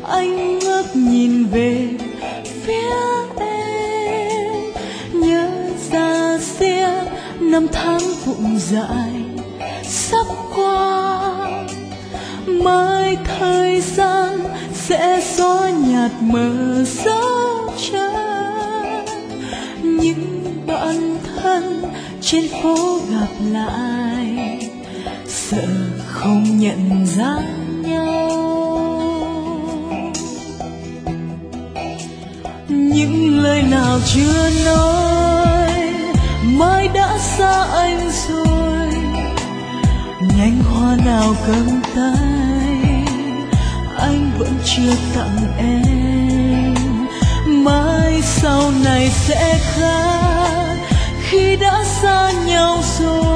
anh ngước nhìn về phía em, nhớ ra xia năm tháng vụng dại sắp qua. Mai thời gian sẽ xóa nhạt mờ dấu chân, những bạn thân trên phố gặp lại sợ không nhận ra nhau. Những lời nào chưa nói mai đã xa anh rồi, nhánh hoa nào cầm tay anh vẫn chưa tặng em. Mai sau này sẽ khác khi đã xa nhau rồi,